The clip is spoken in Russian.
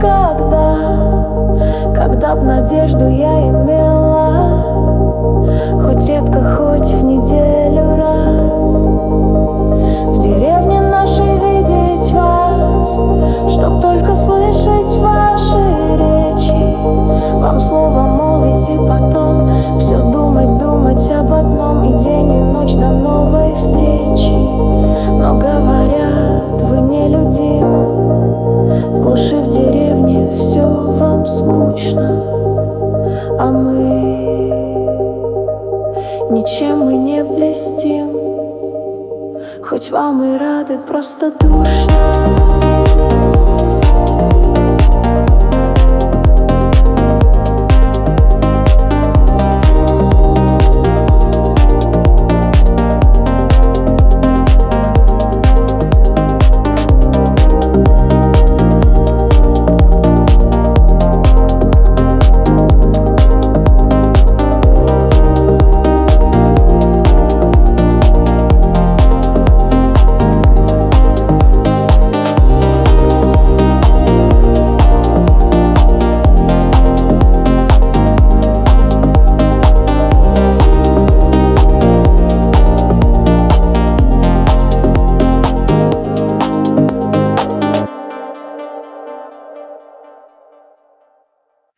когда б надежду я имела, хоть редко, хоть в неделю раз, в деревне нашей видеть вас, чтоб только слышать ваши речи, вам слово молвить и потом все думать, думать об одном, и день, и ночь до новой встречи. Но говорят, вы нелюдимы, в глуши, в деревне все вам скучно, а ничем мы не блестим, хоть вам и рады, просто душно.